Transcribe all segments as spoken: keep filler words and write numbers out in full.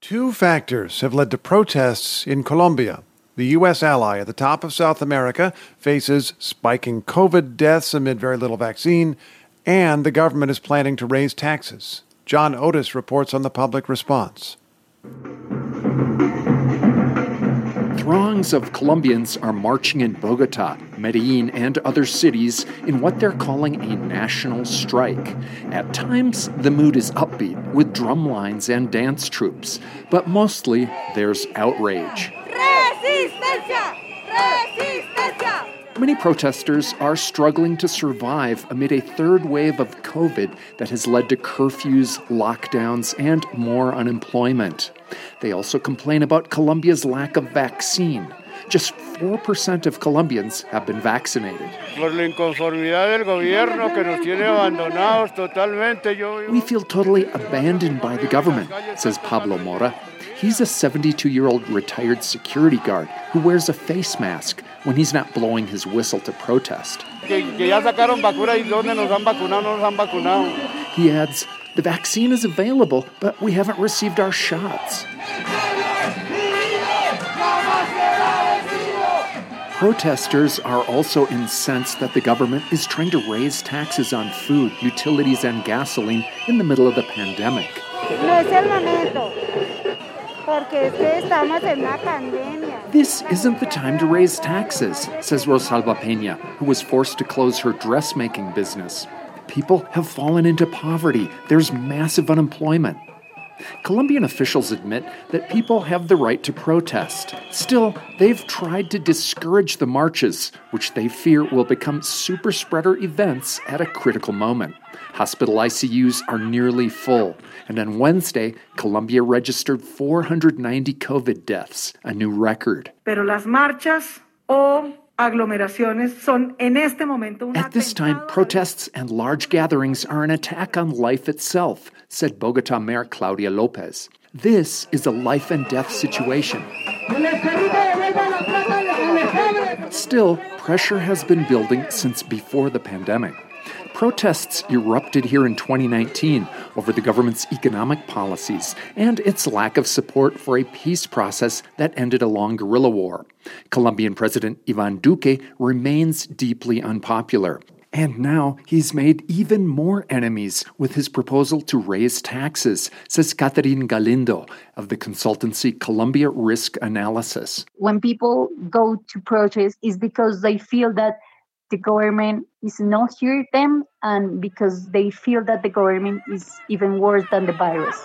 Two factors have led to protests in Colombia. The U S ally at the top of South America faces spiking COVID deaths amid very little vaccine, and the government is planning to raise taxes. John Otis reports on the public response. Throngs of Colombians are marching in Bogota, Medellin, and other cities in what they're calling a national strike. At times, the mood is upbeat, with drum lines and dance troupes, but mostly there's outrage. Resistencia! Resistencia! Many protesters are struggling to survive amid a third wave of COVID that has led to curfews, lockdowns, and more unemployment. They also complain about Colombia's lack of vaccine. Just four percent of Colombians have been vaccinated. We feel totally abandoned by the government, says Pablo Mora. He's a seventy-two-year-old retired security guard who wears a face mask when he's not blowing his whistle to protest. He adds, the vaccine is available, but we haven't received our shots. Protesters are also incensed that the government is trying to raise taxes on food, utilities, and gasoline in the middle of the pandemic. This isn't the time to raise taxes, says Rosalba Peña, who was forced to close her dressmaking business. People have fallen into poverty. There's massive unemployment. Colombian officials admit that people have the right to protest. Still, they've tried to discourage the marches, which they fear will become super-spreader events at a critical moment. Hospital I C Us are nearly full, and on Wednesday, Colombia registered four hundred ninety COVID deaths, a new record. Pero las marchas o aglomeraciones son en este momento un At this time, protests and large gatherings are an attack on life itself, said Bogota Mayor Claudia Lopez. This is a life and death situation. Still, pressure has been building since before the pandemic. Protests erupted here in twenty nineteen over the government's economic policies and its lack of support for a peace process that ended a long guerrilla war. Colombian President Iván Duque remains deeply unpopular. And now he's made even more enemies with his proposal to raise taxes, says Catherine Galindo of the consultancy Colombia Risk Analysis. When people go to protest, it's because they feel that the government is not hearing them and because they feel that the government is even worse than the virus.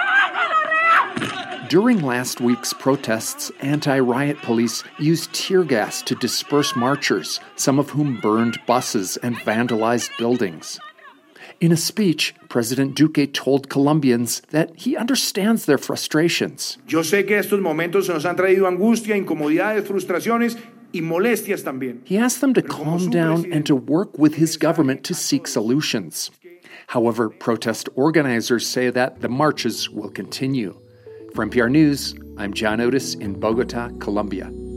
During last week's protests, anti-riot police used tear gas to disperse marchers, some of whom burned buses and vandalized buildings. In a speech, President Duque told Colombians that he understands their frustrations. Yo sé que estos momentos nos han traído angustia, incomodidades, frustraciones y molestias también. He asked them to calm down and to work with his government to seek solutions. However, protest organizers say that the marches will continue. For N P R News, I'm John Otis in Bogota, Colombia.